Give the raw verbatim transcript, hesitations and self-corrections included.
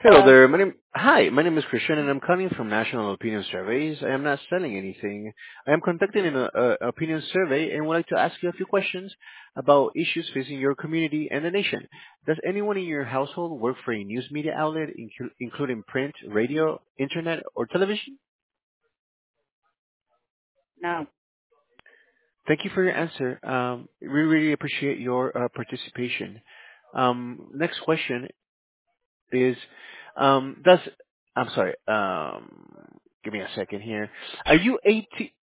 Hello Hello. there. My name, hi, my name is Christian, and I'm calling from National Opinion Surveys. I am not selling anything. I am conducting an uh, uh, opinion survey and would like to ask you a few questions about issues facing your community and the nation. Does anyone in your household work for a news media outlet, inclu- including print, radio, internet, or television? No. Thank you for your answer. Um, we really appreciate your uh, participation. Um, next question is, um, does I'm sorry. Um, give me a second here. Are you eighteen?